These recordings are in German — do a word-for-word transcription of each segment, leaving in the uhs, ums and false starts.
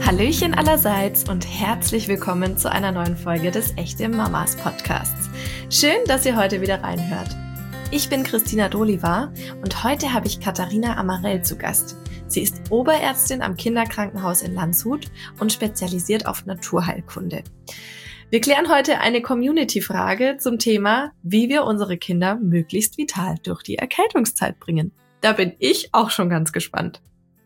Hallöchen allerseits und herzlich willkommen zu einer neuen Folge des Echte Mamas Podcasts. Schön, dass ihr heute wieder reinhört. Ich bin Christina Doliva und heute habe ich Katharina Amarell zu Gast. Sie ist Oberärztin am Kinderkrankenhaus in Landshut und spezialisiert auf Naturheilkunde. Wir klären heute eine Community-Frage zum Thema, wie wir unsere Kinder möglichst vital durch die Erkältungszeit bringen. Da bin ich auch schon ganz gespannt.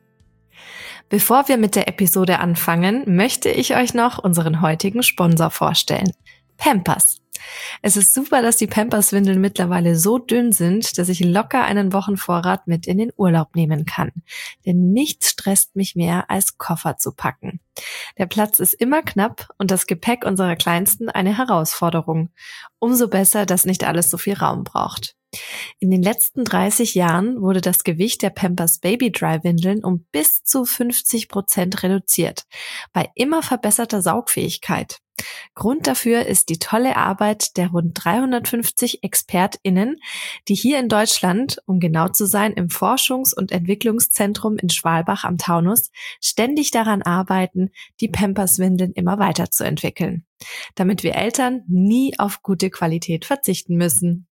Bevor wir mit der Episode anfangen, möchte ich euch noch unseren heutigen Sponsor vorstellen. Pampers. Es ist super, dass die Pampers-Windeln mittlerweile so dünn sind, dass ich locker einen Wochenvorrat mit in den Urlaub nehmen kann. Denn nichts stresst mich mehr, als Koffer zu packen. Der Platz ist immer knapp und das Gepäck unserer Kleinsten eine Herausforderung. Umso besser, dass nicht alles so viel Raum braucht. In den letzten dreißig Jahren wurde das Gewicht der Pampers Baby Dry Windeln um bis zu fünfzig Prozent reduziert, bei immer verbesserter Saugfähigkeit. Grund dafür ist die tolle Arbeit der rund dreihundertfünfzig ExpertInnen, die hier in Deutschland, um genau zu sein, im Forschungs- und Entwicklungszentrum in Schwalbach am Taunus, ständig daran arbeiten, die Pampers-Windeln immer weiterzuentwickeln, damit wir Eltern nie auf gute Qualität verzichten müssen.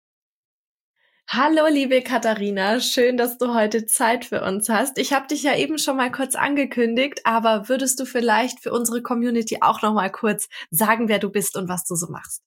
Hallo liebe Katharina, schön, dass du heute Zeit für uns hast. Ich habe dich ja eben schon mal kurz angekündigt, aber würdest du vielleicht für unsere Community auch noch mal kurz sagen, wer du bist und was du so machst?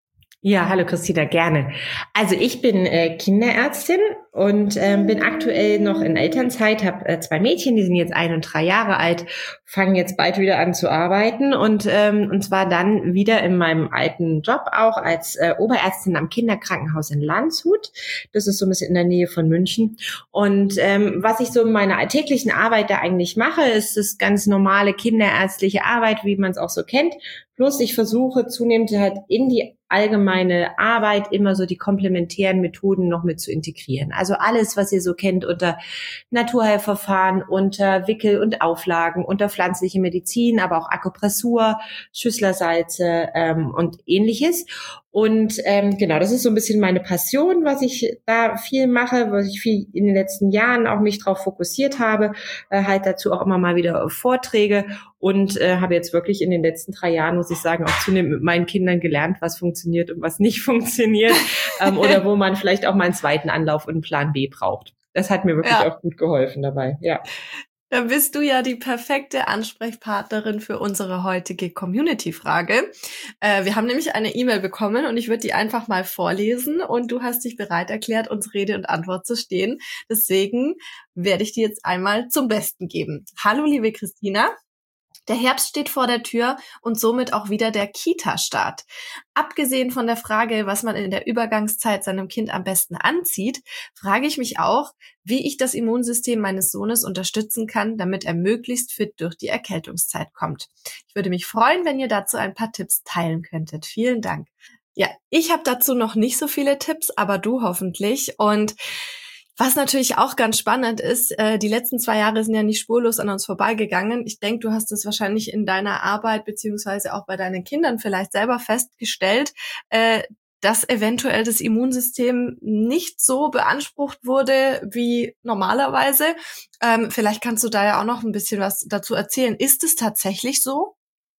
Ja, hallo Christina, gerne. Also ich bin äh, Kinderärztin und ähm, bin aktuell noch in Elternzeit, habe äh, zwei Mädchen, die sind jetzt ein und drei Jahre alt, fangen jetzt bald wieder an zu arbeiten und ähm, und zwar dann wieder in meinem alten Job auch als äh, Oberärztin am Kinderkrankenhaus in Landshut. Das ist so ein bisschen in der Nähe von München. Und ähm, was ich so in meiner alltäglichen Arbeit da eigentlich mache, ist das ganz normale kinderärztliche Arbeit, wie man es auch so kennt. Plus ich versuche zunehmend halt in die allgemeine Arbeit immer so die komplementären Methoden noch mit zu integrieren. Also alles, was ihr so kennt unter Naturheilverfahren, unter Wickel- und Auflagen, unter pflanzliche Medizin, aber auch Akupressur, Schüsslersalze ähm, und ähnliches. Und ähm, genau, das ist so ein bisschen meine Passion, was ich da viel mache, was ich viel in den letzten Jahren auch mich drauf fokussiert habe, äh, halt dazu auch immer mal wieder Vorträge und äh, habe jetzt wirklich in den letzten drei Jahren, muss ich sagen, auch zunehmend mit meinen Kindern gelernt, was funktioniert und was nicht funktioniert ähm, oder wo man vielleicht auch mal einen zweiten Anlauf und einen Plan B braucht. Das hat mir wirklich ja. auch gut geholfen dabei, ja. Dann bist du ja die perfekte Ansprechpartnerin für unsere heutige Community-Frage. Äh, wir haben nämlich eine E-Mail bekommen und ich würde die einfach mal vorlesen und du hast dich bereit erklärt, uns Rede und Antwort zu stehen. Deswegen werde ich die jetzt einmal zum Besten geben. Hallo, liebe Christina. Der Herbst steht vor der Tür und somit auch wieder der Kita-Start. Abgesehen von der Frage, was man in der Übergangszeit seinem Kind am besten anzieht, frage ich mich auch, wie ich das Immunsystem meines Sohnes unterstützen kann, damit er möglichst fit durch die Erkältungszeit kommt. Ich würde mich freuen, wenn ihr dazu ein paar Tipps teilen könntet. Vielen Dank. Ja, ich habe dazu noch nicht so viele Tipps, aber du hoffentlich. Und was natürlich auch ganz spannend ist, äh, die letzten zwei Jahre sind ja nicht spurlos an uns vorbeigegangen. Ich denke, du hast es wahrscheinlich in deiner Arbeit beziehungsweise auch bei deinen Kindern vielleicht selber festgestellt, äh, dass eventuell das Immunsystem nicht so beansprucht wurde wie normalerweise. Ähm, vielleicht kannst du da ja auch noch ein bisschen was dazu erzählen. Ist es tatsächlich so?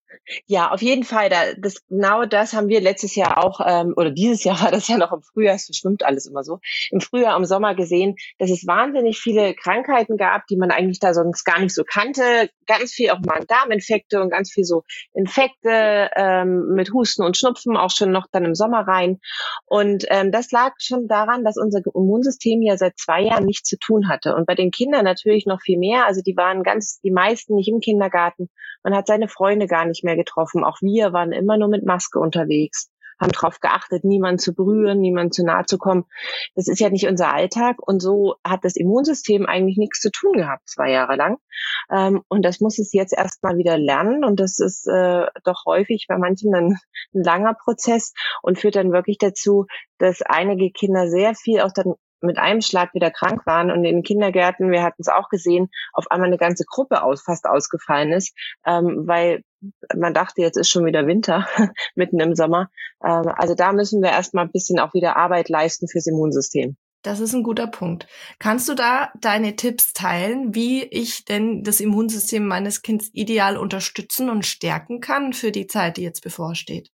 Ja, auf jeden Fall. Da, das, genau das haben wir letztes Jahr auch, ähm, oder dieses Jahr war das ja noch im Frühjahr, es verschwimmt alles immer so, im Frühjahr, im Sommer gesehen, dass es wahnsinnig viele Krankheiten gab, die man eigentlich da sonst gar nicht so kannte. Ganz viel auch Magen-Darm-Infekte und ganz viel so Infekte ähm, mit Husten und Schnupfen, auch schon noch dann im Sommer rein. Und ähm, das lag schon daran, dass unser Immunsystem ja seit zwei Jahren nichts zu tun hatte. Und bei den Kindern natürlich noch viel mehr. Also die waren ganz, die meisten nicht im Kindergarten. Man hat seine Freunde gar nicht mehr getroffen. Auch wir waren immer nur mit Maske unterwegs, haben darauf geachtet, niemanden zu berühren, niemanden zu nahe zu kommen. Das ist ja nicht unser Alltag. Und so hat das Immunsystem eigentlich nichts zu tun gehabt, zwei Jahre lang. Ähm, und das muss es jetzt erstmal wieder lernen. Und das ist äh, doch häufig bei manchen ein, ein langer Prozess und führt dann wirklich dazu, dass einige Kinder sehr viel auch dann mit einem Schlag wieder krank waren und in den Kindergärten, wir hatten es auch gesehen, auf einmal eine ganze Gruppe aus, fast ausgefallen ist, ähm, weil man dachte, jetzt ist schon wieder Winter, mitten im Sommer. Ähm, also da müssen wir erstmal ein bisschen auch wieder Arbeit leisten fürs Immunsystem. Das ist ein guter Punkt. Kannst du da deine Tipps teilen, wie ich denn das Immunsystem meines Kindes ideal unterstützen und stärken kann für die Zeit, die jetzt bevorsteht?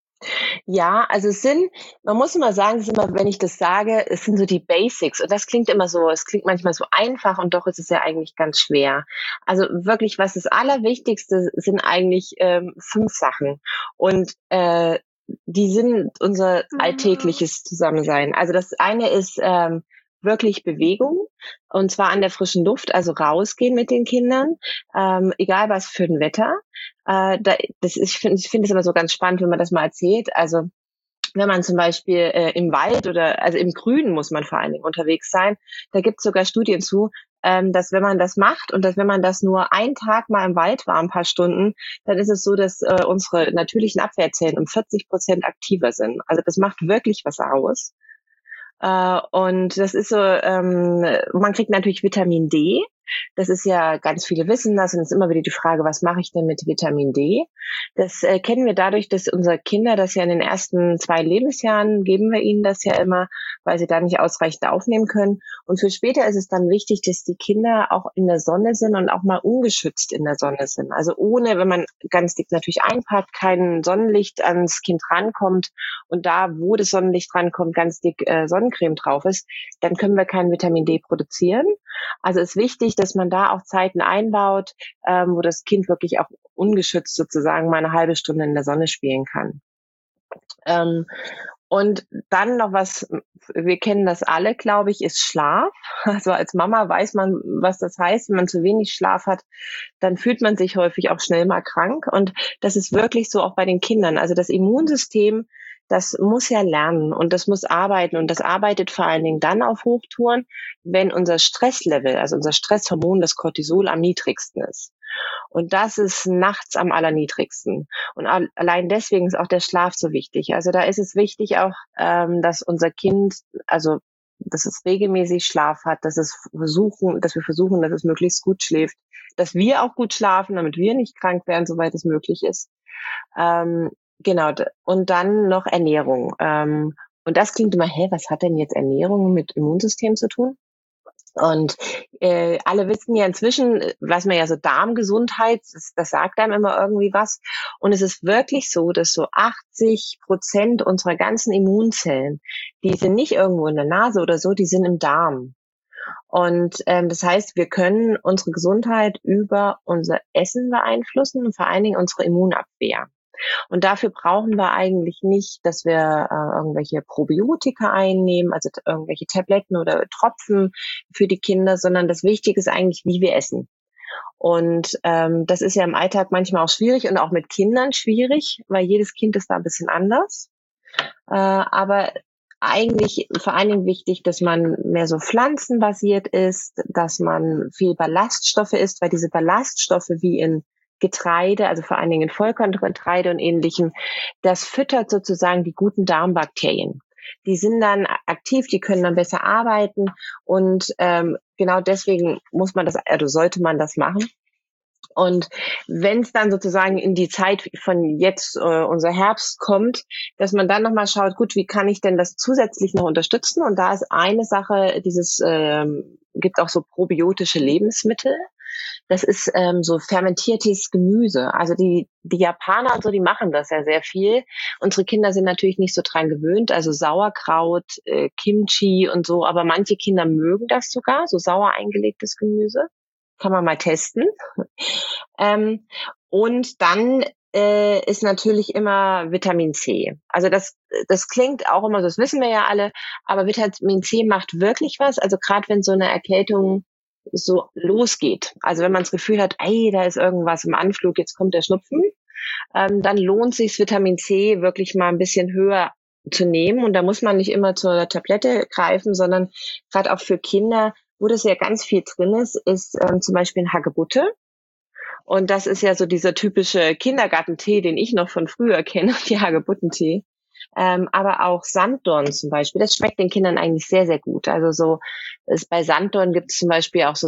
Ja, also es sind, man muss immer sagen, es ist immer, wenn ich das sage, es sind so die Basics. Und das klingt immer so, es klingt manchmal so einfach und doch ist es ja eigentlich ganz schwer. Also wirklich, was das Allerwichtigste sind eigentlich ähm, fünf Sachen. Und äh, die sind unser alltägliches Zusammensein. Also das eine ist ähm, wirklich Bewegung, und zwar an der frischen Luft, also rausgehen mit den Kindern, ähm, egal was für ein Wetter. Äh, da, das ist, ich finde ich finde es immer so ganz spannend, wenn man das mal erzählt. Also wenn man zum Beispiel äh, im Wald oder also im Grünen muss man vor allen Dingen unterwegs sein, da gibt es sogar Studien zu, ähm, dass wenn man das macht und dass wenn man das nur einen Tag mal im Wald war, ein paar Stunden, dann ist es so, dass äh, unsere natürlichen Abwehrzellen um vierzig Prozent aktiver sind. Also das macht wirklich was aus. Uh, und das ist so, ähm, man kriegt natürlich Vitamin D. Das ist ja, ganz viele wissen das, und es ist immer wieder die Frage, was mache ich denn mit Vitamin D? Das äh, kennen wir dadurch, dass unsere Kinder das ja in den ersten zwei Lebensjahren, geben wir ihnen das ja immer, weil sie da nicht ausreichend aufnehmen können. Und für später ist es dann wichtig, dass die Kinder auch in der Sonne sind und auch mal ungeschützt in der Sonne sind. Also ohne, wenn man ganz dick natürlich einpackt, kein Sonnenlicht ans Kind rankommt und da, wo das Sonnenlicht rankommt, ganz dick äh, Sonnencreme drauf ist, dann können wir kein Vitamin D produzieren. Also ist wichtig, dass man da auch Zeiten einbaut, ähm, wo das Kind wirklich auch ungeschützt sozusagen mal eine halbe Stunde in der Sonne spielen kann. Ähm, und dann noch was, wir kennen das alle, glaube ich, ist Schlaf. Also als Mama weiß man, was das heißt. Wenn man zu wenig Schlaf hat, dann fühlt man sich häufig auch schnell mal krank. Und das ist wirklich so auch bei den Kindern. Also das Immunsystem, das muss ja lernen und das muss arbeiten, und das arbeitet vor allen Dingen dann auf Hochtouren, wenn unser Stresslevel, also unser Stresshormon, das Cortisol, am niedrigsten ist. Und das ist nachts am allerniedrigsten. Und allein deswegen ist auch der Schlaf so wichtig. Also da ist es wichtig auch, ähm, dass unser Kind, also dass es regelmäßig Schlaf hat, dass es versuchen, dass wir versuchen, dass es möglichst gut schläft, dass wir auch gut schlafen, damit wir nicht krank werden, soweit es möglich ist. Ähm, Genau, und dann noch Ernährung. Ähm, und das klingt immer, hä, was hat denn jetzt Ernährung mit Immunsystem zu tun? Und äh, alle wissen ja inzwischen, weiß man ja so, Darmgesundheit, das, das sagt einem immer irgendwie was. Und es ist wirklich so, dass so achtzig Prozent unserer ganzen Immunzellen, die sind nicht irgendwo in der Nase oder so, die sind im Darm. Und ähm, das heißt, wir können unsere Gesundheit über unser Essen beeinflussen und vor allen Dingen unsere Immunabwehr. Und dafür brauchen wir eigentlich nicht, dass wir äh, irgendwelche Probiotika einnehmen, also irgendwelche Tabletten oder Tropfen für die Kinder, sondern das Wichtige ist eigentlich, wie wir essen. Und ähm, das ist ja im Alltag manchmal auch schwierig und auch mit Kindern schwierig, weil jedes Kind ist da ein bisschen anders. Äh, aber eigentlich vor allen Dingen wichtig, dass man mehr so pflanzenbasiert ist, dass man viel Ballaststoffe isst, weil diese Ballaststoffe wie in Getreide, also vor allen Dingen in Vollkorngetreide und Ähnlichem, das füttert sozusagen die guten Darmbakterien. Die sind dann aktiv, die können dann besser arbeiten, und ähm, genau deswegen muss man das, also sollte man das machen. Und wenn es dann sozusagen in die Zeit von jetzt, äh, unser Herbst kommt, dass man dann nochmal schaut, gut, wie kann ich denn das zusätzlich noch unterstützen? Und da ist eine Sache, dieses, ähm, gibt auch so probiotische Lebensmittel. Das ist ähm, so fermentiertes Gemüse. Also die die Japaner und so, die machen das ja sehr viel. Unsere Kinder sind natürlich nicht so dran gewöhnt, also Sauerkraut, äh, Kimchi und so, aber manche Kinder mögen das sogar, so sauer eingelegtes Gemüse. Kann man mal testen. ähm, und dann äh, ist natürlich immer Vitamin C. Also das das klingt auch immer, das wissen wir ja alle, aber Vitamin C macht wirklich was. Also gerade wenn so eine Erkältung so losgeht. Also wenn man das Gefühl hat, ey, da ist irgendwas im Anflug, jetzt kommt der Schnupfen, ähm, dann lohnt sich Vitamin C wirklich mal ein bisschen höher zu nehmen. Und da muss man nicht immer zur Tablette greifen, sondern gerade auch für Kinder, wo das ja ganz viel drin ist, ist ähm, zum Beispiel ein Hagebutte. Und das ist ja so dieser typische Kindergartentee, den ich noch von früher kenne, die Hagebuttentee. ähm, aber auch Sanddorn zum Beispiel. Das schmeckt den Kindern eigentlich sehr, sehr gut. Also so ist bei Sanddorn gibt es zum Beispiel auch so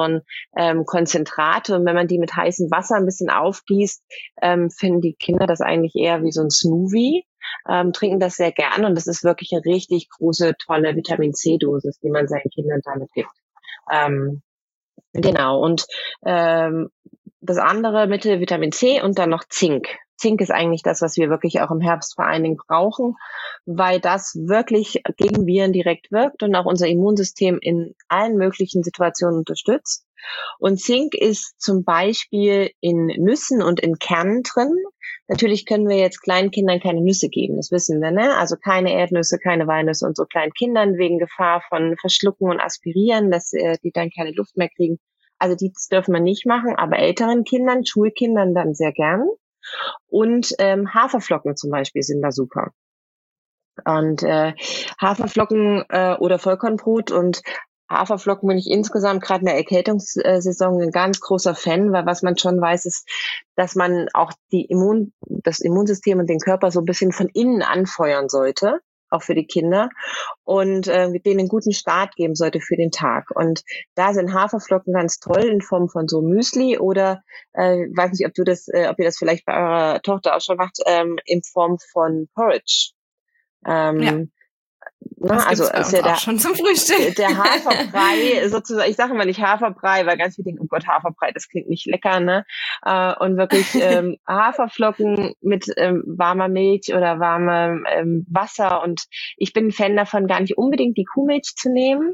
Sanddorn-Konzentrate, und wenn man die mit heißem Wasser ein bisschen aufgießt, ähm, finden die Kinder das eigentlich eher wie so ein Smoothie. Ähm, trinken das sehr gerne, und das ist wirklich eine richtig große, tolle Vitamin-C-Dosis, die man seinen Kindern damit gibt. Ähm, genau, und ähm, das andere Mittel, Vitamin C und dann noch Zink. Zink ist eigentlich das, was wir wirklich auch im Herbst vor allen Dingen brauchen, weil das wirklich gegen Viren direkt wirkt und auch unser Immunsystem in allen möglichen Situationen unterstützt. Und Zink ist zum Beispiel in Nüssen und in Kernen drin. Natürlich können wir jetzt kleinen Kindern keine Nüsse geben, das wissen wir, ne? Also keine Erdnüsse, keine Walnüsse und so kleinen Kindern wegen Gefahr von Verschlucken und Aspirieren, dass äh, die dann keine Luft mehr kriegen. Also die dürfen wir nicht machen, aber älteren Kindern, Schulkindern dann sehr gern. Und ähm, Haferflocken zum Beispiel sind da super. Und äh, Haferflocken äh, oder Vollkornbrot und Haferflocken bin ich insgesamt gerade in der Erkältungssaison ein ganz großer Fan, weil was man schon weiß, ist, dass man auch die Immun, das Immunsystem und den Körper so ein bisschen von innen anfeuern sollte, auch für die Kinder, und äh, denen einen guten Start geben sollte für den Tag. Und da sind Haferflocken ganz toll in Form von so Müsli oder, äh, weiß nicht, ob du das, äh, ob ihr das vielleicht bei eurer Tochter auch schon macht, ähm, in Form von Porridge. Ähm, ja. Das also gibt's bei ist uns ja auch der, schon zum Frühstück. der Haferbrei sozusagen, ich sage immer nicht Haferbrei, weil ganz viele denken, oh Gott, Haferbrei, das klingt nicht lecker, ne? Äh, und wirklich ähm, Haferflocken mit ähm, warmer Milch oder warmem ähm, Wasser. Und ich bin ein Fan davon, gar nicht unbedingt die Kuhmilch zu nehmen,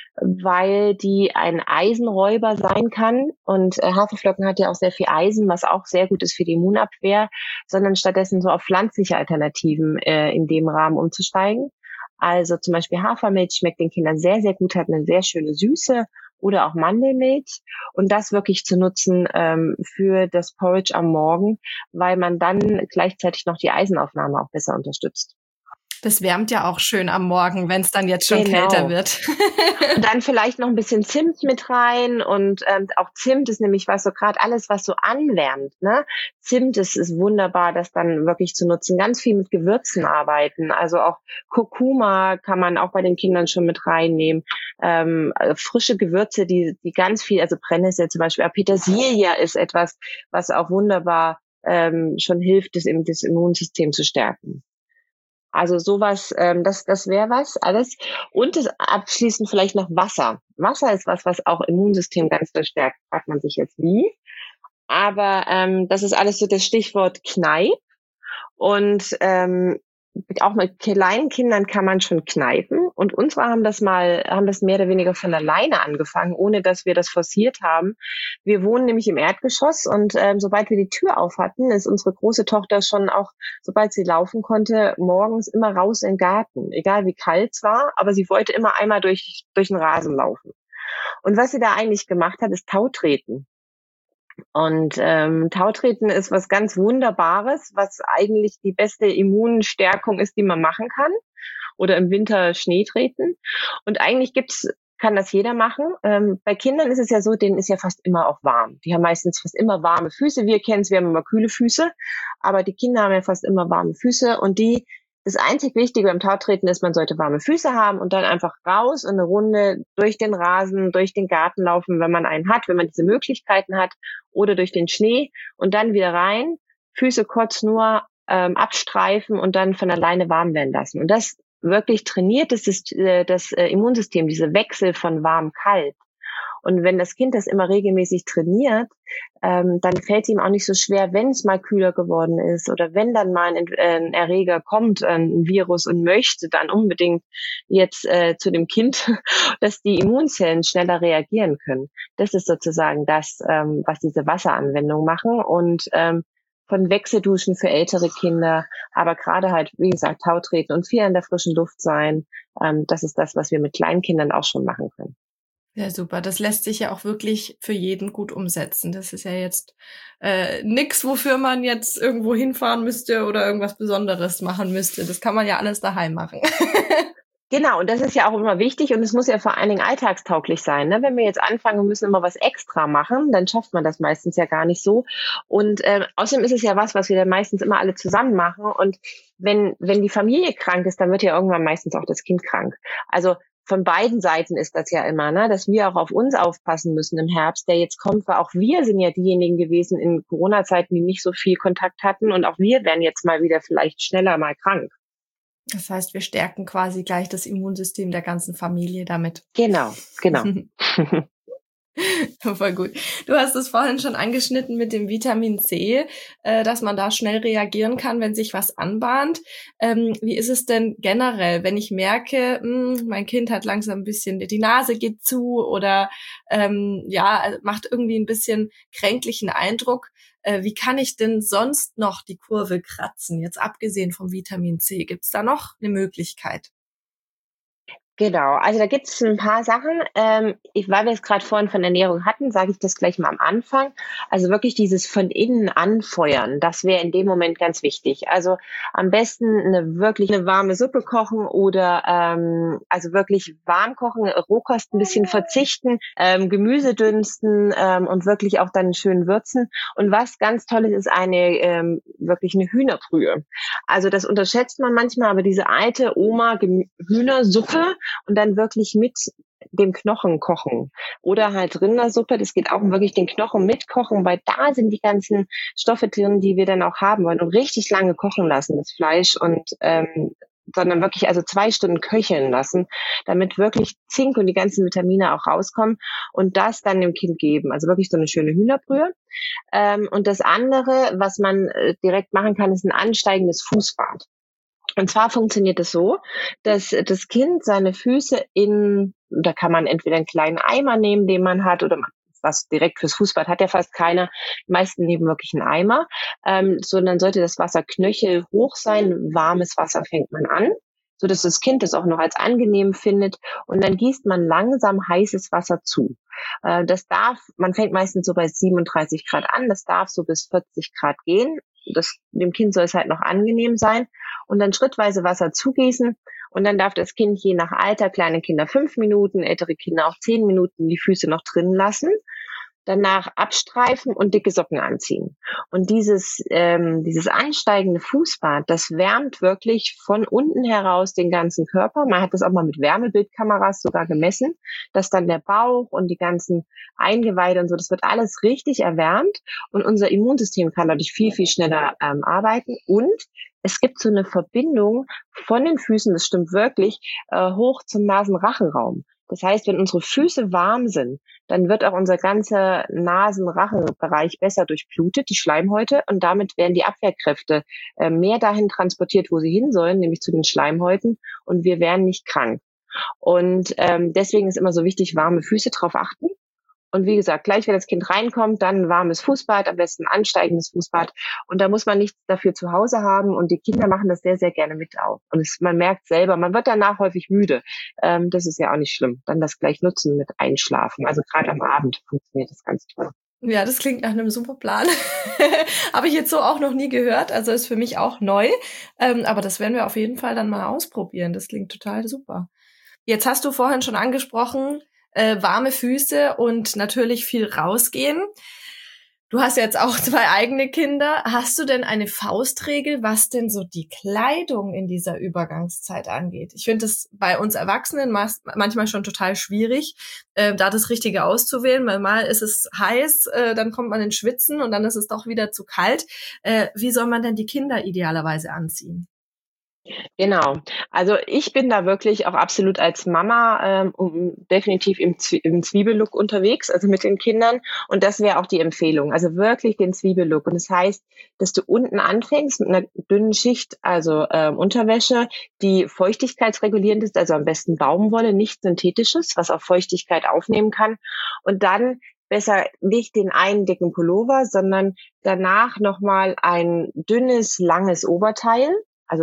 weil die ein Eisenräuber sein kann. Und äh, Haferflocken hat ja auch sehr viel Eisen, was auch sehr gut ist für die Immunabwehr, sondern stattdessen so auf pflanzliche Alternativen äh, in dem Rahmen umzusteigen. Also zum Beispiel Hafermilch schmeckt den Kindern sehr, sehr gut, hat eine sehr schöne Süße, oder auch Mandelmilch, und das wirklich zu nutzen ähm, für das Porridge am Morgen, weil man dann gleichzeitig noch die Eisenaufnahme auch besser unterstützt. Das wärmt ja auch schön am Morgen, wenn es dann jetzt schon Genau. kälter wird. Und dann vielleicht noch ein bisschen Zimt mit rein, und ähm, auch Zimt ist nämlich, was so gerade alles, was so anwärmt, ne? Zimt ist, ist wunderbar, das dann wirklich zu nutzen. Ganz viel mit Gewürzen arbeiten, also auch Kurkuma kann man auch bei den Kindern schon mit reinnehmen. Ähm, frische Gewürze, die die ganz viel, also Brennnessel zum Beispiel, aber Petersilie ist etwas, was auch wunderbar ähm, schon hilft, das, das Immunsystem zu stärken. Also sowas, ähm, das das wäre was, alles. Und das abschließend vielleicht noch Wasser. Wasser ist was, was auch Immunsystem ganz verstärkt. Fragt man sich jetzt wie. Aber ähm, das ist alles so das Stichwort Kneipp. Und ähm, auch mit kleinen Kindern kann man schon kneipen. Und unsere haben das mal, haben das mehr oder weniger von alleine angefangen, ohne dass wir das forciert haben. Wir wohnen nämlich im Erdgeschoss, und ähm, sobald wir die Tür auf hatten, ist unsere große Tochter schon auch, sobald sie laufen konnte, morgens immer raus in den Garten. Egal wie kalt es war, aber sie wollte immer einmal durch, durch den Rasen laufen. Und was sie da eigentlich gemacht hat, ist Tautreten. Und ähm, Tautreten ist was ganz Wunderbares, was eigentlich die beste Immunstärkung ist, die man machen kann. Oder im Winter Schnee treten. Und eigentlich gibt's, kann das jeder machen. Ähm, bei Kindern ist es ja so, denen ist ja fast immer auch warm. Die haben meistens fast immer warme Füße. Wir kennen es, wir haben immer kühle Füße. Aber die Kinder haben ja fast immer warme Füße. Und die, das einzig Wichtige beim Tautreten ist, man sollte warme Füße haben und dann einfach raus und eine Runde durch den Rasen, durch den Garten laufen, wenn man einen hat, wenn man diese Möglichkeiten hat, oder durch den Schnee und dann wieder rein, Füße kurz nur ähm, abstreifen und dann von alleine warm werden lassen. Und das wirklich trainiert ist das, äh, das äh, Immunsystem, diese Wechsel von warm-kalt. Und wenn das Kind das immer regelmäßig trainiert, ähm, dann fällt es ihm auch nicht so schwer, wenn es mal kühler geworden ist oder wenn dann mal ein, äh, ein Erreger kommt, ein Virus, und möchte dann unbedingt jetzt äh, zu dem Kind, dass die Immunzellen schneller reagieren können. Das ist sozusagen das, ähm, was diese Wasseranwendungen machen. Und ähm, von Wechselduschen für ältere Kinder, aber gerade halt, wie gesagt, Tautreten und viel in der frischen Luft sein, ähm, das ist das, was wir mit kleinen Kindern auch schon machen können. Ja, super. Das lässt sich ja auch wirklich für jeden gut umsetzen. Das ist ja jetzt äh, nix, wofür man jetzt irgendwo hinfahren müsste oder irgendwas Besonderes machen müsste. Das kann man ja alles daheim machen. Genau, und das ist ja auch immer wichtig und es muss ja vor allen Dingen alltagstauglich sein. Ne? Wenn wir jetzt anfangen, wir müssen immer was extra machen, dann schafft man das meistens ja gar nicht so. Und äh, außerdem ist es ja was, was wir dann meistens immer alle zusammen machen. Und wenn wenn die Familie krank ist, dann wird ja irgendwann meistens auch das Kind krank. Also von beiden Seiten ist das ja immer, ne, dass wir auch auf uns aufpassen müssen im Herbst, der jetzt kommt, weil auch wir sind ja diejenigen gewesen in Corona-Zeiten, die nicht so viel Kontakt hatten und auch wir werden jetzt mal wieder vielleicht schneller mal krank. Das heißt, wir stärken quasi gleich das Immunsystem der ganzen Familie damit. Genau, genau. Voll gut. Du hast es vorhin schon angeschnitten mit dem Vitamin C, äh, dass man da schnell reagieren kann, wenn sich was anbahnt. Ähm, wie ist es denn generell, wenn ich merke, mh, mein Kind hat langsam ein bisschen, die Nase geht zu oder ähm, ja, macht irgendwie ein bisschen kränklichen Eindruck. Äh, wie kann ich denn sonst noch die Kurve kratzen, jetzt abgesehen vom Vitamin C? Gibt es da noch eine Möglichkeit? Genau, also da gibt es ein paar Sachen. Ähm, ich, weil wir es gerade vorhin von Ernährung hatten, sage ich das gleich mal am Anfang. Also wirklich dieses von innen anfeuern, das wäre in dem Moment ganz wichtig. Also am besten eine wirklich eine warme Suppe kochen oder ähm, also wirklich warm kochen, Rohkost ein bisschen verzichten, ähm, Gemüse dünsten ähm, und wirklich auch dann schön würzen. Und was ganz toll ist, ist eine ähm, wirklich eine Hühnerbrühe. Also das unterschätzt man manchmal, aber diese alte Oma Hühnersuppe und dann wirklich mit dem Knochen kochen. Oder halt Rindersuppe, das geht auch wirklich den Knochen mitkochen, weil da sind die ganzen Stoffe drin, die wir dann auch haben wollen. Und richtig lange kochen lassen, das Fleisch. Und ähm, sondern wirklich also zwei Stunden köcheln lassen, damit wirklich Zink und die ganzen Vitamine auch rauskommen und das dann dem Kind geben. Also wirklich so eine schöne Hühnerbrühe. Ähm, und das andere, was man äh, direkt machen kann, ist ein ansteigendes Fußbad. Und zwar funktioniert es so, dass das Kind seine Füße in, da kann man entweder einen kleinen Eimer nehmen, den man hat, oder was direkt fürs Fußbad hat ja fast keiner. Die meisten nehmen wirklich einen Eimer, ähm, sondern sollte das Wasser knöchelhoch sein. Warmes Wasser fängt man an, so dass das Kind das auch noch als angenehm findet. Und dann gießt man langsam heißes Wasser zu. Äh, das darf, man fängt meistens so bei siebenunddreißig Grad an, das darf so bis vierzig Grad gehen. Das, dem Kind soll es halt noch angenehm sein. Und dann schrittweise Wasser zugießen. Und dann darf das Kind je nach Alter, kleine Kinder fünf Minuten, ältere Kinder auch zehn Minuten die Füße noch drin lassen. Danach abstreifen und dicke Socken anziehen. Und dieses ähm, dieses ansteigende Fußbad, das wärmt wirklich von unten heraus den ganzen Körper. Man hat das auch mal mit Wärmebildkameras sogar gemessen, dass dann der Bauch und die ganzen Eingeweide und so, das wird alles richtig erwärmt und unser Immunsystem kann dadurch viel, viel schneller ähm, arbeiten. Und es gibt so eine Verbindung von den Füßen, das stimmt wirklich, äh, hoch zum Nasenrachenraum. Das heißt, wenn unsere Füße warm sind, dann wird auch unser ganzer Nasen-Rachenbereich besser durchblutet, die Schleimhäute, und damit werden die Abwehrkräfte äh, mehr dahin transportiert, wo sie hin sollen, nämlich zu den Schleimhäuten, und wir werden nicht krank. Und ähm, deswegen ist immer so wichtig, warme Füße, drauf achten. Und wie gesagt, gleich wenn das Kind reinkommt, dann ein warmes Fußbad, am besten ein ansteigendes Fußbad. Und da muss man nichts dafür zu Hause haben. Und die Kinder machen das sehr, sehr gerne mit auf. Und es, man merkt selber, man wird danach häufig müde. Ähm, das ist ja auch nicht schlimm. Dann das gleich nutzen mit Einschlafen. Also gerade am Abend funktioniert das ganz toll. Ja, das klingt nach einem super Plan. Habe ich jetzt so auch noch nie gehört. Also ist für mich auch neu. Ähm, aber das werden wir auf jeden Fall dann mal ausprobieren. Das klingt total super. Jetzt hast du vorhin schon angesprochen, Äh, warme Füße und natürlich viel rausgehen. Du hast jetzt auch zwei eigene Kinder. Hast du denn eine Faustregel, was denn so die Kleidung in dieser Übergangszeit angeht? Ich finde es bei uns Erwachsenen manchmal schon total schwierig, äh, da das Richtige auszuwählen, weil mal ist es heiß, äh, dann kommt man ins Schwitzen und dann ist es doch wieder zu kalt. Äh, wie soll man denn die Kinder idealerweise anziehen? Genau. Also ich bin da wirklich auch absolut als Mama ähm, um, definitiv im, Zwie- im Zwiebellook unterwegs, also mit den Kindern. Und das wäre auch die Empfehlung. Also wirklich den Zwiebellook. Und das heißt, dass du unten anfängst mit einer dünnen Schicht, also ähm, Unterwäsche, die feuchtigkeitsregulierend ist, also am besten Baumwolle, nicht synthetisches, was auch Feuchtigkeit aufnehmen kann. Und dann besser nicht den einen dicken Pullover, sondern danach nochmal ein dünnes, langes Oberteil. Also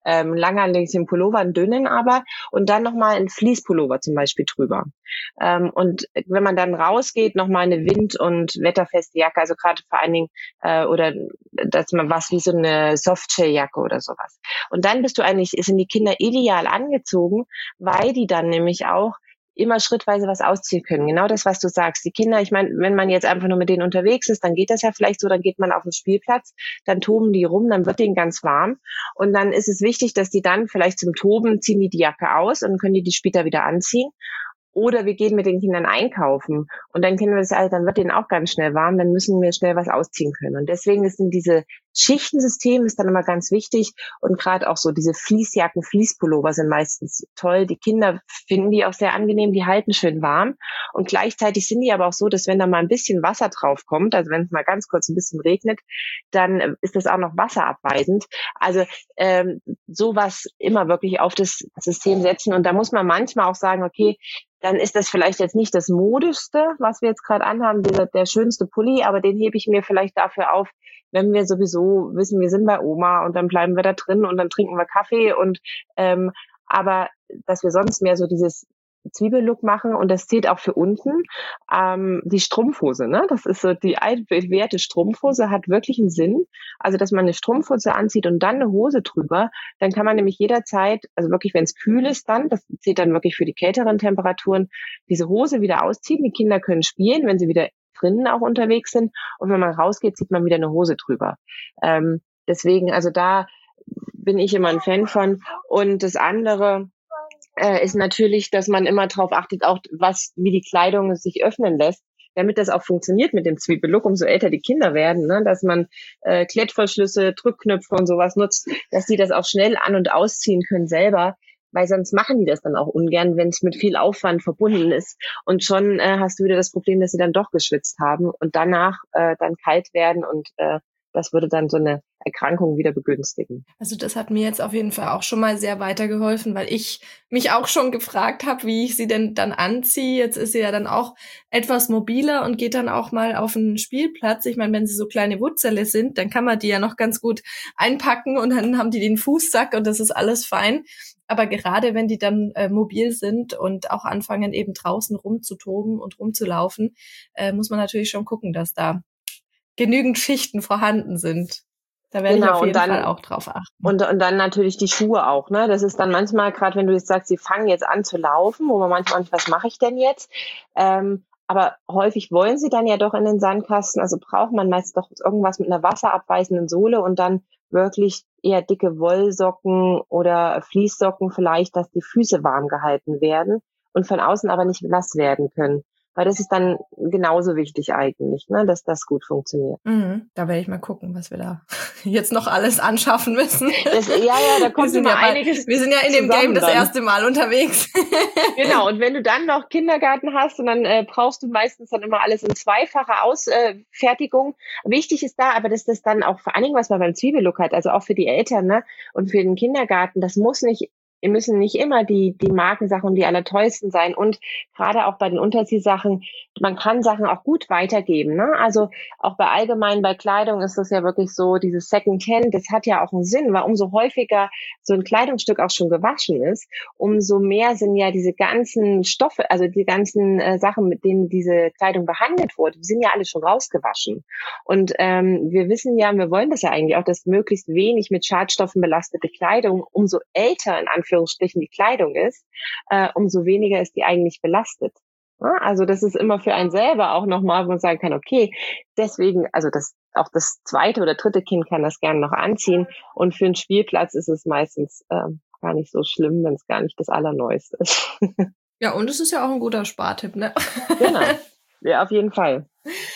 ähm, langanliegenden Pullover, einen dünnen aber, und dann nochmal ein Fleece-Pullover zum Beispiel drüber. Ähm, und wenn man dann rausgeht, nochmal eine wind- und wetterfeste Jacke, also gerade vor allen Dingen, äh, oder dass man was wie so eine Softshell-Jacke oder sowas. Und dann bist du eigentlich, sind die Kinder ideal angezogen, weil die dann nämlich auch immer schrittweise was ausziehen können. Genau das, was du sagst. Die Kinder, ich meine, wenn man jetzt einfach nur mit denen unterwegs ist, dann geht das ja vielleicht so, dann geht man auf den Spielplatz, dann toben die rum, dann wird denen ganz warm. Und dann ist es wichtig, dass die dann vielleicht zum Toben ziehen die die Jacke aus und dann können die die später wieder anziehen. Oder wir gehen mit den Kindern einkaufen und dann kennen wir das alle, dann wird denen auch ganz schnell warm, dann müssen wir schnell was ausziehen können. Und deswegen sind diese Schichtensystem ist dann immer ganz wichtig und gerade auch so diese Fließjacken, Fließpullover sind meistens toll. Die Kinder finden die auch sehr angenehm, die halten schön warm und gleichzeitig sind die aber auch so, dass wenn da mal ein bisschen Wasser drauf kommt, also wenn es mal ganz kurz ein bisschen regnet, dann ist das auch noch wasserabweisend. Also ähm, sowas immer wirklich auf das System setzen und da muss man manchmal auch sagen, okay, dann ist das vielleicht jetzt nicht das Modischste, was wir jetzt gerade anhaben, der, der schönste Pulli, aber den hebe ich mir vielleicht dafür auf, wenn wir sowieso wissen, wir sind bei Oma und dann bleiben wir da drin und dann trinken wir Kaffee und ähm, aber dass wir sonst mehr so dieses Zwiebellook machen und das zählt auch für unten. Ähm, die Strumpfhose, ne? Das ist so die altbewährte Strumpfhose, hat wirklich einen Sinn. Also, dass man eine Strumpfhose anzieht und dann eine Hose drüber, dann kann man nämlich jederzeit, also wirklich, wenn es kühl ist dann, das zählt dann wirklich für die kälteren Temperaturen, diese Hose wieder ausziehen. Die Kinder können spielen, wenn sie wieder drinnen auch unterwegs sind. Und wenn man rausgeht, zieht man wieder eine Hose drüber. Ähm, deswegen, also da bin ich immer ein Fan von. Und das andere äh, ist natürlich, dass man immer darauf achtet, auch was, wie die Kleidung sich öffnen lässt, damit das auch funktioniert mit dem Zwiebellook, umso älter die Kinder werden, ne, dass man äh, Klettverschlüsse, Drückknöpfe und sowas nutzt, dass die das auch schnell an- und ausziehen können selber, weil sonst machen die das dann auch ungern, wenn es mit viel Aufwand verbunden ist. Und schon äh, hast du wieder das Problem, dass sie dann doch geschwitzt haben und danach äh, dann kalt werden und äh, das würde dann so eine Erkrankung wieder begünstigen. Also das hat mir jetzt auf jeden Fall auch schon mal sehr weitergeholfen, weil ich mich auch schon gefragt habe, wie ich sie denn dann anziehe. Jetzt ist sie ja dann auch etwas mobiler und geht dann auch mal auf einen Spielplatz. Ich meine, wenn sie so kleine Wutzele sind, dann kann man die ja noch ganz gut einpacken und dann haben die den Fußsack und das ist alles fein. Aber gerade wenn die dann äh, mobil sind und auch anfangen, eben draußen rumzutoben und rumzulaufen, äh, muss man natürlich schon gucken, dass da genügend Schichten vorhanden sind. Da werde genau, ich auf jeden dann, Fall auch drauf achten. Und, und dann natürlich die Schuhe auch, ne? Das ist dann manchmal, gerade wenn du jetzt sagst, sie fangen jetzt an zu laufen, wo man manchmal nicht, was mache ich denn jetzt? Ähm, aber häufig wollen sie dann ja doch in den Sandkasten, also braucht man meist doch irgendwas mit einer wasserabweisenden Sohle und dann wirklich eher dicke Wollsocken oder Fließsocken vielleicht, dass die Füße warm gehalten werden und von außen aber nicht nass werden können. Weil das ist dann genauso wichtig eigentlich, ne, dass das gut funktioniert. Mhm, da werde ich mal gucken, was wir da jetzt noch alles anschaffen müssen. Das, ja, ja, da kommt immer ja einiges. Bei, wir sind ja in dem Game das dann. erste Mal unterwegs. Genau, und wenn du dann noch Kindergarten hast und dann äh, brauchst du meistens dann immer alles in zweifacher Ausfertigung. Äh, Wichtig ist da aber, dass das dann auch vor allen Dingen, was man beim Zwiebellook hat, also auch für die Eltern, ne, und für den Kindergarten, das muss nicht Wir müssen nicht immer die die Markensachen die allerteuersten sein und gerade auch bei den Unterziehsachen, man kann Sachen auch gut weitergeben, ne? Also auch bei allgemein bei Kleidung ist das ja wirklich so, dieses Secondhand, das hat ja auch einen Sinn, weil umso häufiger so ein Kleidungsstück auch schon gewaschen ist, umso mehr sind ja diese ganzen Stoffe, also die ganzen äh, Sachen, mit denen diese Kleidung behandelt wurde, die sind ja alle schon rausgewaschen. Und ähm, wir wissen ja, wir wollen das ja eigentlich auch, dass möglichst wenig mit Schadstoffen belastete Kleidung, umso älter in Anführungsstrichen die Kleidung ist, äh, umso weniger ist die eigentlich belastet. Ja, also das ist immer für einen selber auch nochmal, wo man sagen kann, okay, deswegen, also das auch das zweite oder dritte Kind kann das gerne noch anziehen und für einen Spielplatz ist es meistens ähm, gar nicht so schlimm, wenn es gar nicht das Allerneueste ist. Ja, und es ist ja auch ein guter Spartipp, ne? Genau, ja, auf jeden Fall.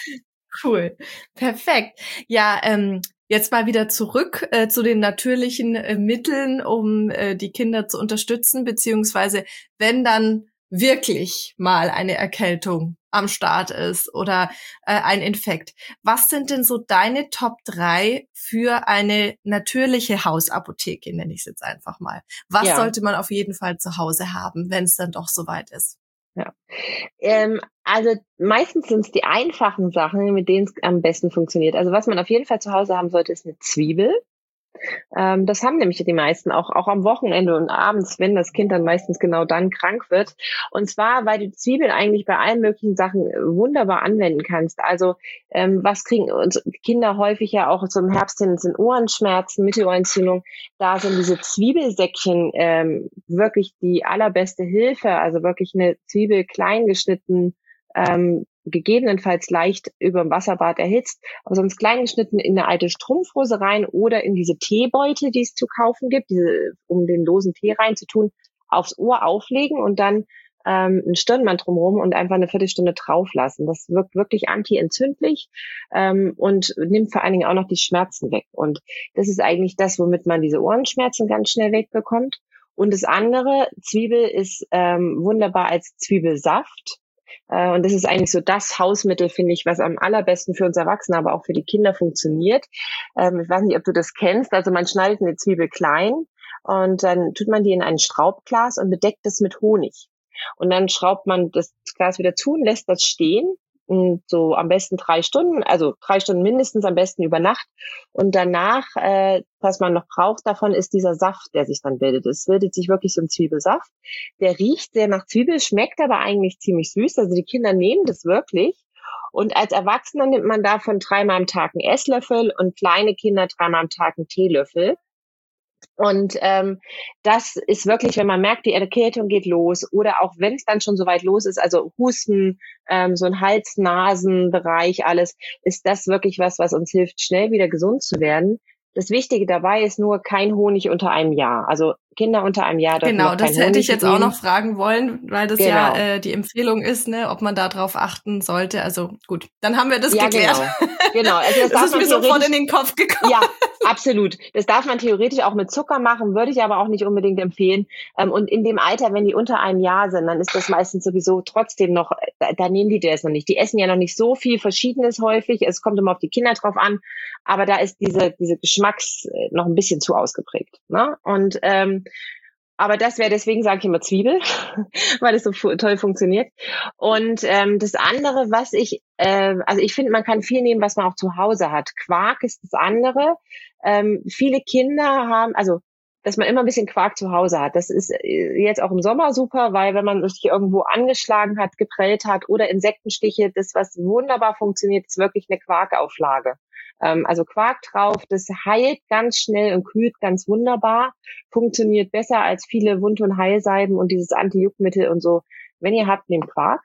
Cool, perfekt. Ja, ähm, jetzt mal wieder zurück äh, zu den natürlichen äh, Mitteln, um äh, die Kinder zu unterstützen, beziehungsweise wenn dann wirklich mal eine Erkältung am Start ist oder äh, ein Infekt. Was sind denn so deine Top drei für eine natürliche Hausapotheke, nenne ich es jetzt einfach mal? Was ja. sollte man auf jeden Fall zu Hause haben, wenn es dann doch soweit ist? Ja, ähm, also meistens sind es die einfachen Sachen, mit denen es am besten funktioniert. Also was man auf jeden Fall zu Hause haben sollte, ist eine Zwiebel. Ähm, das haben nämlich die meisten auch, auch am Wochenende und abends, wenn das Kind dann meistens genau dann krank wird. Und zwar, weil du Zwiebeln eigentlich bei allen möglichen Sachen wunderbar anwenden kannst. Also ähm, was kriegen uns Kinder häufig ja auch zum Herbst hin, sind Ohrenschmerzen, Mittelohrentzündung. Da sind diese Zwiebelsäckchen ähm, wirklich die allerbeste Hilfe. Also wirklich eine Zwiebel klein geschnitten, ähm, gegebenenfalls leicht über dem Wasserbad erhitzt, aber sonst klein geschnitten in eine alte Strumpfhose rein oder in diese Teebeutel, die es zu kaufen gibt, diese, um den losen Tee reinzutun, aufs Ohr auflegen und dann ähm, ein Stirnband drumherum und einfach eine Viertelstunde drauf lassen. Das wirkt wirklich antientzündlich ähm, und nimmt vor allen Dingen auch noch die Schmerzen weg. Und das ist eigentlich das, womit man diese Ohrenschmerzen ganz schnell wegbekommt. Und das andere, Zwiebel ist ähm, wunderbar als Zwiebelsaft. Und das ist eigentlich so das Hausmittel, finde ich, was am allerbesten für uns Erwachsene, aber auch für die Kinder funktioniert. Ähm, ich weiß nicht, ob du das kennst. Also man schneidet eine Zwiebel klein und dann tut man die in ein Schraubglas und bedeckt es mit Honig. Und dann schraubt man das Glas wieder zu und lässt das stehen. Und so am besten drei Stunden, also drei Stunden mindestens, am besten über Nacht. Und danach, äh, was man noch braucht davon, ist dieser Saft, der sich dann bildet. Es bildet sich wirklich so ein Zwiebelsaft. Der riecht sehr nach Zwiebel, schmeckt aber eigentlich ziemlich süß. Also die Kinder nehmen das wirklich. Und als Erwachsener nimmt man davon dreimal am Tag einen Esslöffel und kleine Kinder dreimal am Tag einen Teelöffel. Und ähm, das ist wirklich, wenn man merkt, die Erkältung geht los oder auch wenn es dann schon so weit los ist, also Husten, ähm, so ein Hals-Nasen-Bereich, alles, ist das wirklich was, was uns hilft, schnell wieder gesund zu werden. Das Wichtige dabei ist nur kein Honig unter einem Jahr. Also Kinder unter einem Jahr dürfen Genau, noch kein das hätte Honig ich jetzt nehmen. auch noch fragen wollen, weil das Genau. ja äh, die Empfehlung ist, ne, ob man da drauf achten sollte. Also gut, dann haben wir das Ja, geklärt. genau. Genau. Also das Das darf ist man mir sofort theoretisch- in den Kopf gekommen. Ja, absolut. Das darf man theoretisch auch mit Zucker machen, würde ich aber auch nicht unbedingt empfehlen. Und in dem Alter, wenn die unter einem Jahr sind, dann ist das meistens sowieso trotzdem noch, da, da nehmen die das noch nicht. Die essen ja noch nicht so viel Verschiedenes häufig. Es kommt immer auf die Kinder drauf an. Aber da ist diese, diese Geschmacks noch ein bisschen zu ausgeprägt. Ne? Und, ähm, aber das wäre, deswegen sage ich immer Zwiebel, weil es so fu- toll funktioniert. Und ähm, das andere, was ich, äh, also ich finde, man kann viel nehmen, was man auch zu Hause hat. Quark ist das andere. Ähm, viele Kinder haben, also dass man immer ein bisschen Quark zu Hause hat. Das ist jetzt auch im Sommer super, weil wenn man sich irgendwo angeschlagen hat, geprellt hat oder Insektenstiche, das, was wunderbar funktioniert, ist wirklich eine Quarkauflage. Also Quark drauf, das heilt ganz schnell und kühlt ganz wunderbar, funktioniert besser als viele Wund- und Heilsalben und dieses Anti-Juckmittel und so. Wenn ihr habt, nehmt Quark.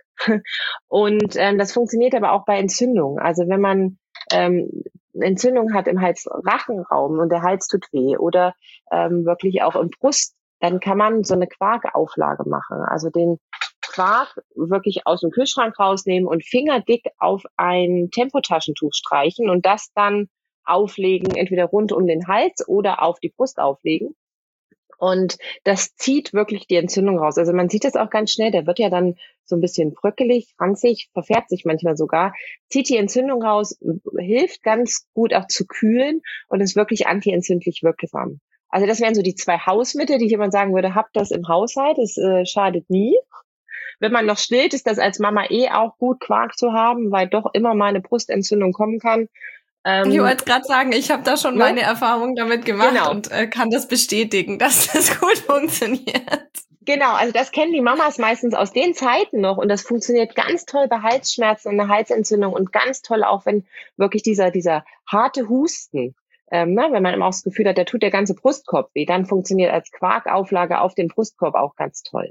Und ähm, das funktioniert aber auch bei Entzündungen. Also wenn man ähm, Entzündung hat im Hals-Rachenraum und der Hals tut weh oder ähm, wirklich auch im Brust, dann kann man so eine Quarkauflage machen. Also den Quark wirklich aus dem Kühlschrank rausnehmen und fingerdick auf ein Tempotaschentuch streichen und das dann auflegen, entweder rund um den Hals oder auf die Brust auflegen. Und das zieht wirklich die Entzündung raus. Also man sieht das auch ganz schnell, der wird ja dann so ein bisschen bröckelig, ranzig, verfärbt sich manchmal sogar, zieht die Entzündung raus, hilft ganz gut auch zu kühlen und ist wirklich antientzündlich wirksam. Also das wären so die zwei Hausmittel, die jemand sagen würde, habt das im Haushalt, es äh, schadet nie. Wenn man noch stillt, ist das als Mama eh auch gut, Quark zu haben, weil doch immer mal eine Brustentzündung kommen kann. Ähm, ich wollte gerade sagen, ich habe da schon ne? meine Erfahrung damit gemacht Genau. und äh, kann das bestätigen, dass das gut funktioniert. Genau, also das kennen die Mamas meistens aus den Zeiten noch und das funktioniert ganz toll bei Halsschmerzen und einer Halsentzündung und ganz toll auch, wenn wirklich dieser dieser harte Husten, ähm, ne, wenn man immer auch das Gefühl hat, da tut der ganze Brustkorb weh, dann funktioniert als Quarkauflage auf den Brustkorb auch ganz toll.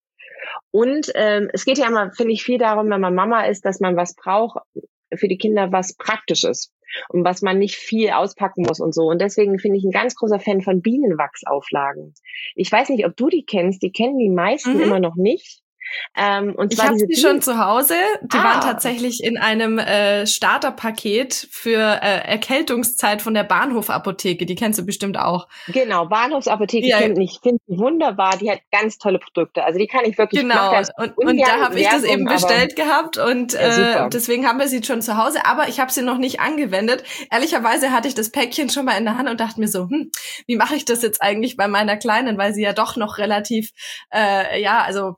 Und ähm, es geht ja immer, finde ich, viel darum, wenn man Mama ist, dass man was braucht für die Kinder, was Praktisches und was man nicht viel auspacken muss und so. Und deswegen finde ich ein ganz großer Fan von Bienenwachsauflagen. Ich weiß nicht, ob du die kennst. Die kennen die meisten Mhm. immer noch nicht. Ähm, und Ich zwar habe diese sie Bienen- schon zu Hause. Die Ah. waren tatsächlich in einem äh, Starterpaket für äh, Erkältungszeit von der Bahnhofapotheke. Die kennst du bestimmt auch. Genau, Bahnhofsapotheke Ja. kennt mich. Finde ich wunderbar. Die hat ganz tolle Produkte. Also die kann ich wirklich Genau, mag das und, und ungern da habe ich das Werbung, eben aber- bestellt gehabt und Ja, super. äh, deswegen haben wir sie schon zu Hause, aber ich habe sie noch nicht angewendet. Ehrlicherweise hatte ich das Päckchen schon mal in der Hand und dachte mir so, hm, wie mache ich das jetzt eigentlich bei meiner Kleinen, weil sie ja doch noch relativ, äh, ja, also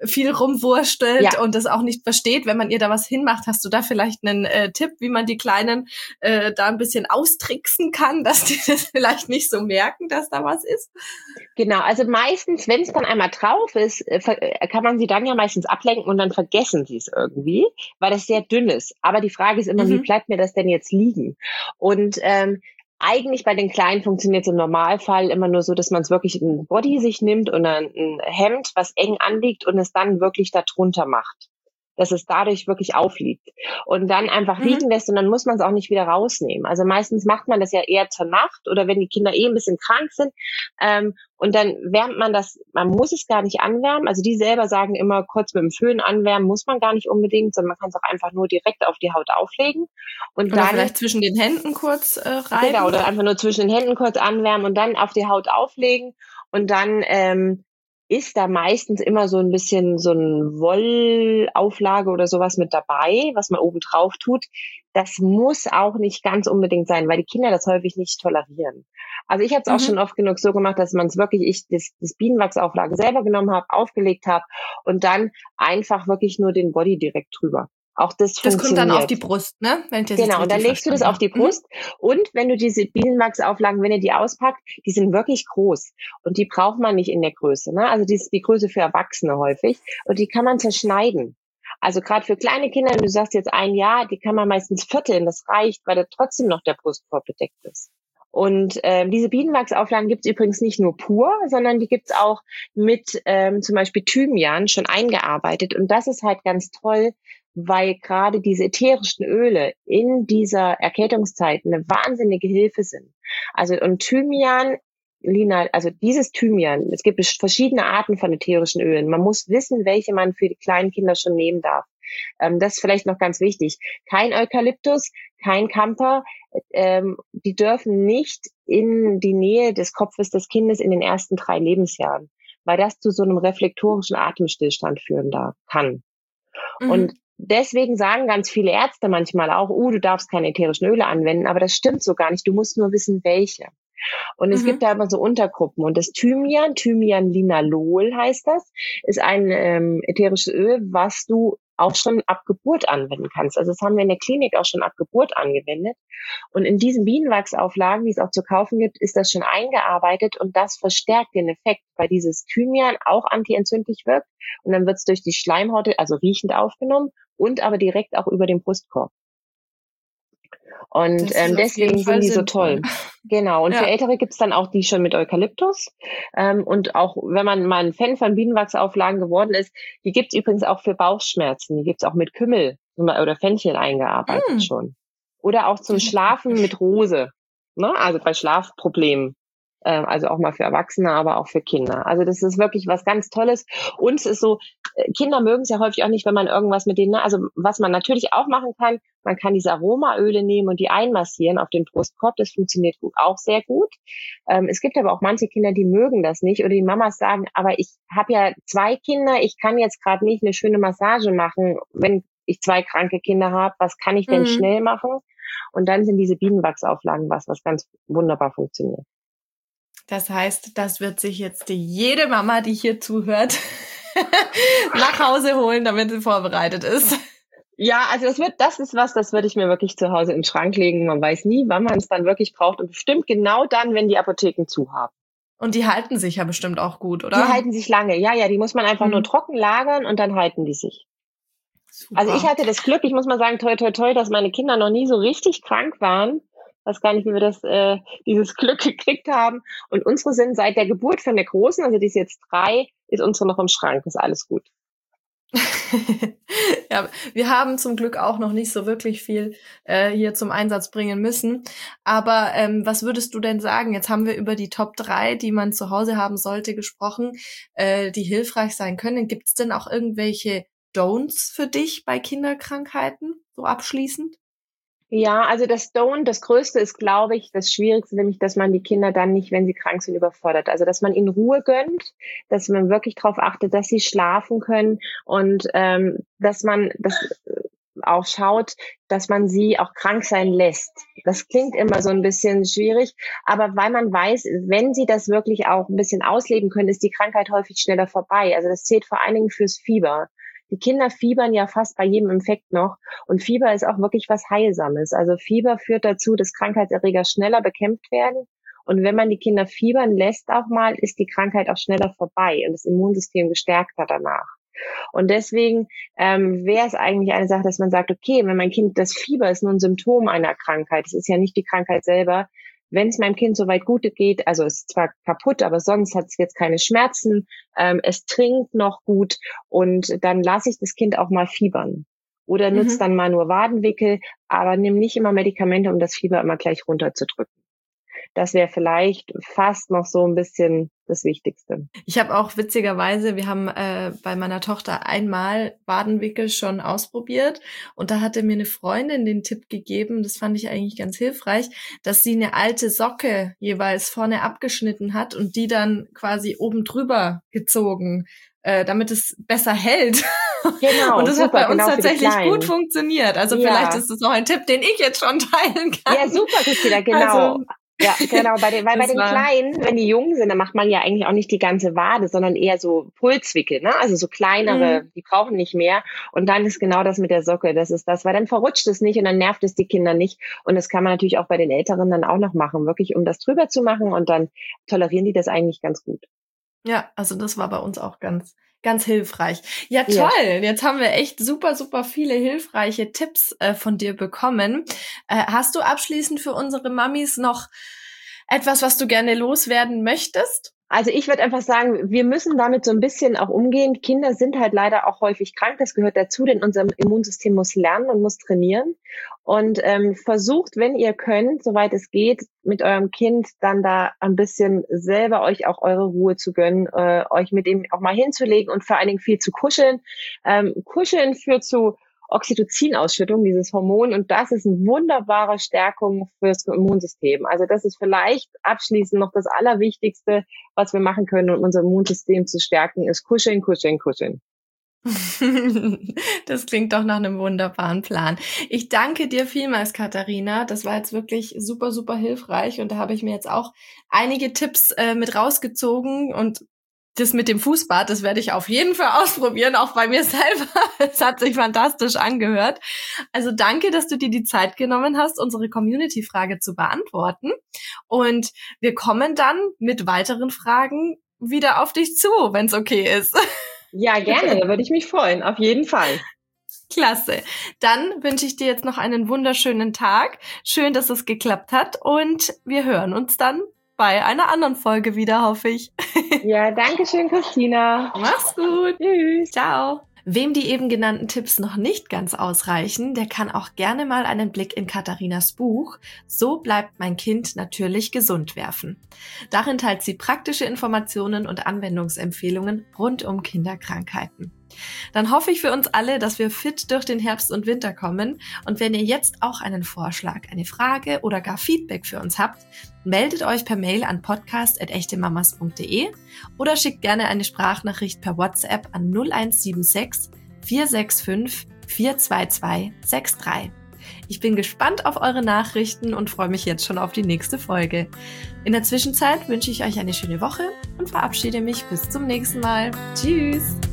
viel rumwurstelt Ja. und das auch nicht versteht, wenn man ihr da was hinmacht. Hast du da vielleicht einen äh, Tipp, wie man die Kleinen äh, da ein bisschen austricksen kann, dass die das vielleicht nicht so merken, dass da was ist? Genau, also meistens, wenn es dann einmal drauf ist, äh, ver- äh, kann man sie dann ja meistens ablenken und dann vergessen sie es irgendwie, weil das sehr dünn ist. Aber die Frage ist immer, Mhm. wie bleibt mir das denn jetzt liegen? Und ähm, eigentlich bei den Kleinen funktioniert es im Normalfall immer nur so, dass man es wirklich ein Body sich nimmt und ein, ein Hemd, was eng anliegt und es dann wirklich darunter macht, dass es dadurch wirklich aufliegt und dann einfach Mhm. liegen lässt und dann muss man es auch nicht wieder rausnehmen. Also meistens macht man das ja eher zur Nacht oder wenn die Kinder eh ein bisschen krank sind ähm, und dann wärmt man das, man muss es gar nicht anwärmen, also die selber sagen immer, kurz mit dem Föhn anwärmen muss man gar nicht unbedingt, sondern man kann es auch einfach nur direkt auf die Haut auflegen und Oder dann vielleicht zwischen den Händen kurz äh, reiben. genau, oder einfach nur zwischen den Händen kurz anwärmen und dann auf die Haut auflegen und dann ähm, ist da meistens immer so ein bisschen so ein Wollauflage oder sowas mit dabei, was man oben drauf tut. Das muss auch nicht ganz unbedingt sein, weil die Kinder das häufig nicht tolerieren. Also ich habe es auch Mhm. schon oft genug so gemacht, dass man es wirklich, ich das, das Bienenwachsauflage selber genommen habe, aufgelegt habe und dann einfach wirklich nur den Body direkt drüber. Auch das, Das kommt funktioniert. dann auf die Brust, ne? Wenn ich das jetzt Genau, und dann richtig legst du das auf die verstanden habe. Brust. Und wenn du diese Bienenwachsauflagen, wenn ihr die auspackt, die sind wirklich groß. Und die braucht man nicht in der Größe. Ne? Also die ist die Größe für Erwachsene häufig. Und die kann man zerschneiden. Also gerade für kleine Kinder, wenn du sagst jetzt ein Jahr, die kann man meistens vierteln. Das reicht, weil da trotzdem noch der Brustkorb bedeckt ist. Und ähm, diese Bienenwachsauflagen gibt's übrigens nicht nur pur, sondern die gibt's auch mit ähm, zum Beispiel Thymian schon eingearbeitet. Und das ist halt ganz toll, weil gerade diese ätherischen Öle in dieser Erkältungszeit eine wahnsinnige Hilfe sind. Also und Thymian, Lina, also dieses Thymian, es gibt verschiedene Arten von ätherischen Ölen. Man muss wissen, welche man für die kleinen Kinder schon nehmen darf. Ähm, das ist vielleicht noch ganz wichtig. Kein Eukalyptus, kein Camper, ähm, die dürfen nicht in die Nähe des Kopfes des Kindes in den ersten drei Lebensjahren, weil das zu so einem reflektorischen Atemstillstand führen darf, kann. Mhm. Und deswegen sagen ganz viele Ärzte manchmal auch, uh, du darfst keine ätherischen Öle anwenden, aber das stimmt so gar nicht. Du musst nur wissen, welche. Und es Mhm. gibt da immer so Untergruppen. Und das Thymian, Thymian-Linalol heißt das, ist ein ähm, ätherisches Öl, was du auch schon ab Geburt anwenden kannst. Also das haben wir in der Klinik auch schon ab Geburt angewendet. Und in diesen Bienenwachsauflagen, die es auch zu kaufen gibt, ist das schon eingearbeitet und das verstärkt den Effekt, weil dieses Thymian auch antientzündlich wirkt und dann wird es durch die Schleimhaut, also riechend aufgenommen und aber direkt auch über den Brustkorb. Und Das ist ähm, auf deswegen jeden Fall sind die so sinnvoll. toll. Genau. Und Ja. für Ältere gibt's dann auch die schon mit Eukalyptus. Ähm, und auch, wenn man mal ein Fan von Bienenwachsauflagen geworden ist, die gibt's übrigens auch für Bauchschmerzen. Die gibt's auch mit Kümmel oder Fenchel eingearbeitet Mm. schon. Oder auch zum Das ist Schlafen praktisch. mit Rose. Ne? Also bei Schlafproblemen. Ähm, also auch mal für Erwachsene, aber auch für Kinder. Also das ist wirklich was ganz Tolles. Und es ist so, äh, Kinder mögen es ja häufig auch nicht, wenn man irgendwas mit denen, also was man natürlich auch machen kann, man kann diese Aromaöle nehmen und die einmassieren auf den Brustkorb. Das funktioniert gut, auch sehr gut. Ähm, es gibt aber auch manche Kinder, die mögen das nicht oder die Mamas sagen, aber ich habe ja zwei Kinder, ich kann jetzt gerade nicht eine schöne Massage machen, wenn ich zwei kranke Kinder habe. Was kann ich denn Mhm. schnell machen? Und dann sind diese Bienenwachsauflagen was, was ganz wunderbar funktioniert. Das heißt, das wird sich jetzt jede Mama, die hier zuhört, nach Hause holen, damit sie vorbereitet ist. Ja, also das wird, das ist was, das würde ich mir wirklich zu Hause in den Schrank legen. Man weiß nie, wann man es dann wirklich braucht und bestimmt genau dann, wenn die Apotheken zu haben. Und die halten sich ja bestimmt auch gut, oder? Die halten sich lange. Ja, ja, die muss man einfach Mhm. nur trocken lagern und dann halten die sich. Super. Also ich hatte das Glück, ich muss mal sagen, toi, toi, toi, dass meine Kinder noch nie so richtig krank waren. Ich weiß gar nicht, wie wir das, äh, dieses Glück gekriegt haben. Und unsere sind seit der Geburt von der Großen, also die ist jetzt drei, ist unsere noch im Schrank. Ist alles gut. Ja, wir haben zum Glück auch noch nicht so wirklich viel äh, hier zum Einsatz bringen müssen. Aber ähm, was würdest du denn sagen? Jetzt haben wir über die Top drei, die man zu Hause haben sollte, gesprochen, äh, die hilfreich sein können. Gibt es denn auch irgendwelche Don'ts für dich bei Kinderkrankheiten, so abschließend? Ja, also das Don't, das Größte ist, glaube ich, das Schwierigste, nämlich, dass man die Kinder dann nicht, wenn sie krank sind, überfordert. Also, dass man ihnen Ruhe gönnt, dass man wirklich darauf achtet, dass sie schlafen können und ähm, dass man das auch schaut, dass man sie auch krank sein lässt. Das klingt immer so ein bisschen schwierig, aber weil man weiß, wenn sie das wirklich auch ein bisschen ausleben können, ist die Krankheit häufig schneller vorbei. Also das zählt vor allen Dingen fürs Fieber. Die Kinder fiebern ja fast bei jedem Infekt noch und Fieber ist auch wirklich was Heilsames. Also Fieber führt dazu, dass Krankheitserreger schneller bekämpft werden. Und wenn man die Kinder fiebern lässt auch mal, ist die Krankheit auch schneller vorbei und das Immunsystem gestärkter danach. Und deswegen ähm, wäre es eigentlich eine Sache, dass man sagt, okay, wenn mein Kind, das Fieber ist nur ein Symptom einer Krankheit, es ist ja nicht die Krankheit selber. Wenn es meinem Kind soweit gut geht, also es ist zwar kaputt, aber sonst hat es jetzt keine Schmerzen, ähm, es trinkt noch gut und dann lasse ich das Kind auch mal fiebern. Oder nutze mhm. dann mal nur Wadenwickel, aber nimm nicht immer Medikamente, um das Fieber immer gleich runterzudrücken. Das wäre vielleicht fast noch so ein bisschen das Wichtigste. Ich habe auch witzigerweise, wir haben äh, bei meiner Tochter einmal Wadenwickel schon ausprobiert und da hatte mir eine Freundin den Tipp gegeben, das fand ich eigentlich ganz hilfreich, dass sie eine alte Socke jeweils vorne abgeschnitten hat und die dann quasi oben drüber gezogen, äh, damit es besser hält. Genau, und das super, hat bei uns genau tatsächlich gut funktioniert. Also ja. Vielleicht ist das noch ein Tipp, den ich jetzt schon teilen kann. Ja, super, Christina, genau. Also, ja, genau, bei den, weil bei den Kleinen, wenn die jung sind, dann macht man ja eigentlich auch nicht die ganze Wade, sondern eher so Pulswickel, ne? Also so kleinere, mhm. die brauchen nicht mehr. Und dann ist genau das mit der Socke, das ist das, weil dann verrutscht es nicht und dann nervt es die Kinder nicht. Und das kann man natürlich auch bei den Älteren dann auch noch machen, wirklich um das drüber zu machen und dann tolerieren die das eigentlich ganz gut. Ja, also das war bei uns auch ganz Ganz hilfreich. Ja, toll. Ja. Jetzt haben wir echt super, super viele hilfreiche Tipps äh, von dir bekommen. Äh, hast du abschließend für unsere Mamis noch etwas, was du gerne loswerden möchtest? Also ich würde einfach sagen, wir müssen damit so ein bisschen auch umgehen. Kinder sind halt leider auch häufig krank. Das gehört dazu, denn unser Immunsystem muss lernen und muss trainieren. Und ähm, versucht, wenn ihr könnt, soweit es geht, mit eurem Kind dann da ein bisschen selber euch auch eure Ruhe zu gönnen, äh, euch mit ihm auch mal hinzulegen und vor allen Dingen viel zu kuscheln. Ähm, kuscheln führt zu Oxytocin-Ausschüttung, dieses Hormon, und das ist eine wunderbare Stärkung fürs Immunsystem. Also das ist vielleicht abschließend noch das Allerwichtigste, was wir machen können, um unser Immunsystem zu stärken, ist kuscheln, kuscheln, kuscheln. Das klingt doch nach einem wunderbaren Plan. Ich danke dir vielmals, Katharina. Das war jetzt wirklich super, super hilfreich und da habe ich mir jetzt auch einige Tipps äh, mit rausgezogen und das mit dem Fußbad, das werde ich auf jeden Fall ausprobieren, auch bei mir selber. Es hat sich fantastisch angehört. Also danke, dass du dir die Zeit genommen hast, unsere Community-Frage zu beantworten. Und wir kommen dann mit weiteren Fragen wieder auf dich zu, wenn es okay ist. Ja, gerne, da würde ich mich freuen, auf jeden Fall. Klasse. Dann wünsche ich dir jetzt noch einen wunderschönen Tag. Schön, dass es geklappt hat und wir hören uns dann bei einer anderen Folge wieder, hoffe ich. Ja, danke schön, Christina. Mach's gut. Tschüss. Ciao. Wem die eben genannten Tipps noch nicht ganz ausreichen, der kann auch gerne mal einen Blick in Katharinas Buch So bleibt mein Kind natürlich gesund werfen. Darin teilt sie praktische Informationen und Anwendungsempfehlungen rund um Kinderkrankheiten. Dann hoffe ich für uns alle, dass wir fit durch den Herbst und Winter kommen. Und wenn ihr jetzt auch einen Vorschlag, eine Frage oder gar Feedback für uns habt, meldet euch per Mail an podcast at echtemamas punkt de oder schickt gerne eine Sprachnachricht per WhatsApp an null eins sieben sechs vier sechs fünf vier zwei zwei sechs drei. Ich bin gespannt auf eure Nachrichten und freue mich jetzt schon auf die nächste Folge. In der Zwischenzeit wünsche ich euch eine schöne Woche und verabschiede mich bis zum nächsten Mal. Tschüss!